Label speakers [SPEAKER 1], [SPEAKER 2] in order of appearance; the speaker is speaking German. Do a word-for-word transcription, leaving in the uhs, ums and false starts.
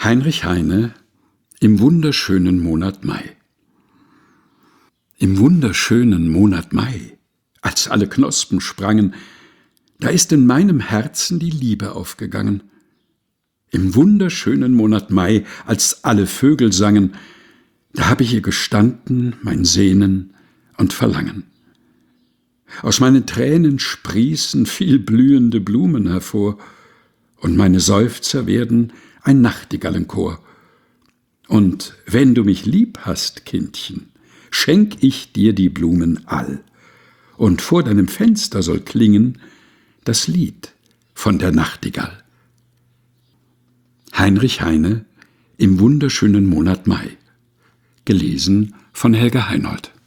[SPEAKER 1] Heinrich Heine im wunderschönen Monat Mai. Im wunderschönen Monat Mai, als alle Knospen sprangen, da ist in meinem Herzen die Liebe aufgegangen. Im wunderschönen Monat Mai, als alle Vögel sangen, da hab ich ihr gestanden, mein Sehnen und Verlangen. Aus meinen Tränen sprießen viel blühende Blumen hervor, und meine Seufzer werden ein Nachtigallenchor. Und wenn du mich lieb hast, Kindchen, schenk ich dir die Blumen all, und vor deinem Fenster soll klingen das Lied von der Nachtigall. Heinrich Heine im wunderschönen Monat Mai. Gelesen von Helga Heinold.